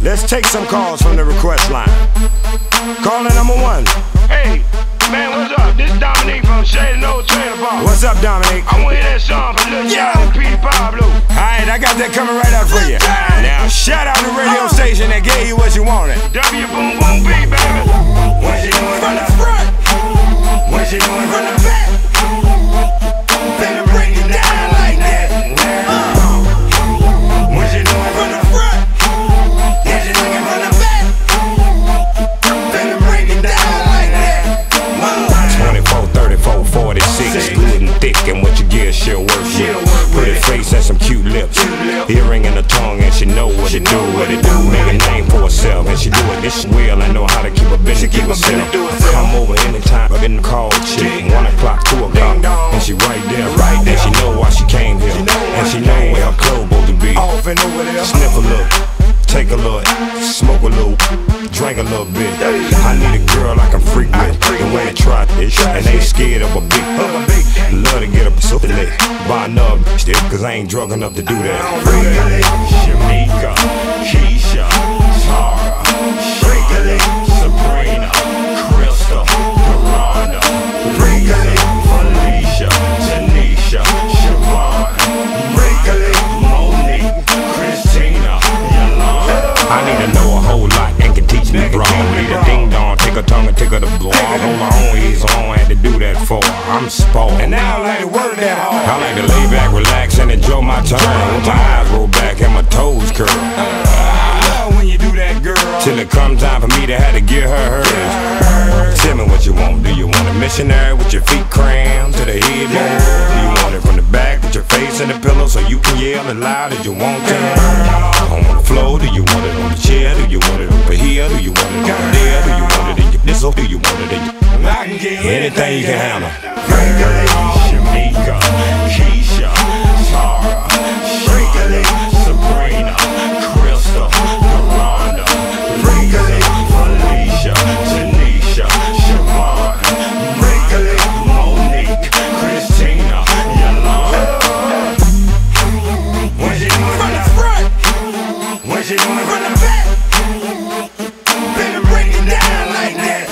Let's take some calls from the request line. Caller number one. Hey, man, what's up? This is Dominique from Shady Old Trailer Park. What's up, Dominique? I want to hear that song from Lil Jon and Petey Pablo. Alright, I got that coming right up for you. Now, shout out the radio station that gave you what you wanted. W Boom Boom B, baby. What you doing from the front? What you doing from the back? Better break it down like that. What you doing from the front? What you doing from the back? Better break it down like that. 24, 34, 46, good and thick, and what you get she'll work with. Pretty face and some cute lips, earring in her tongue, and she know what it do, Make a name for herself, and she do it this well. I know how to keep a business, keep herself. Come over anytime, I've been called chick. 1 o'clock, 2 o'clock, and she right there, and she know why she came here, and she know where her clothes supposed to be. Sniff a little, take a look, smoke a little, drink a little bit. I need a girl I can freak with, the way they try it, and ain't scared of a beat. Love to get up so lit, buy another stick, cause I ain't drunk enough to do that. Shamika, Keisha, Tara, Sabrina, Crystal, Rhonda, Felicia, Tanisha, Siobhan, Monique, Christina, Yolanda. I need to know a whole lot and can teach me wrong. Need a ding dong, take her tongue and take her to blow. I hold my own ears on, had to do that for her. I'm spoiled. And now I like to work that hard. I like to lay back, relax, and enjoy my time. With my eyes roll back and my toes curl. I love when you do that, girl. Till it comes time for me to have to give her hers. Tell me what you want. Do you want a missionary with your feet crammed to the headboard? Do you want it from the back with your face in the pillow so you can yell as loud as you want to? On the floor, do you want it on the chair? Do you want it over here? Do you want it over there? Do you want it in your nizzle? Do you want it in your... Anything you can handle. Shamika, Keisha, Tara, Sabrina, Crystal, Rhonda, Felicia, Tanisha, Siobhan, Monique, Christina, Yolanda. What you doing from the front? What you doing from the back? Better break it down like that.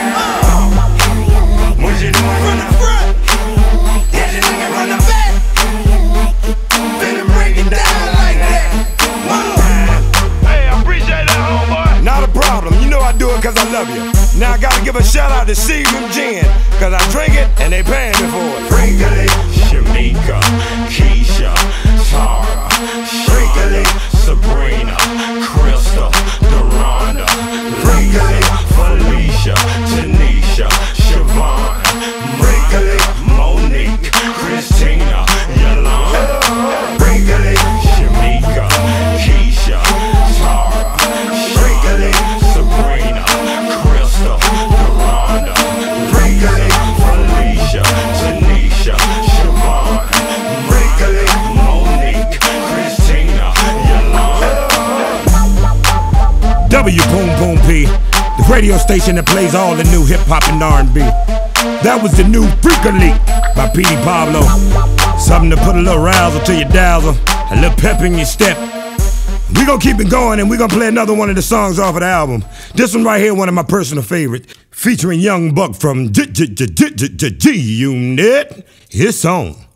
What you doing from the front? What you doing from the back? Better break it down like that. Hey, I appreciate that, homeboy. Not a problem, you know I do it cause I love you. Now I gotta give a shout out to Seagram Gin, cause I drink it and they paying me for it. Shamika, Keisha, Tara, Sabrina, Crystal, Rhonda, Felicia, Tanisha, Siobhan, Monique, Christina, Yolanda. Shamika, Keisha, Tara, Sabrina, Crystal, Rhonda, Felicia, Tanisha, Siobhan, Monique, Christina, Yolanda. W Boom Boom P, the radio station that plays all the new hip hop and R&B. That was the new Freaker Leak by Petey Pablo. Something to put a little razzle to your dazzle, a little pep in your step. We gonna keep it going and we gonna play another one of the songs off of the album. This one right here, one of my personal favorites, featuring Young Buck from G-Unit. His song.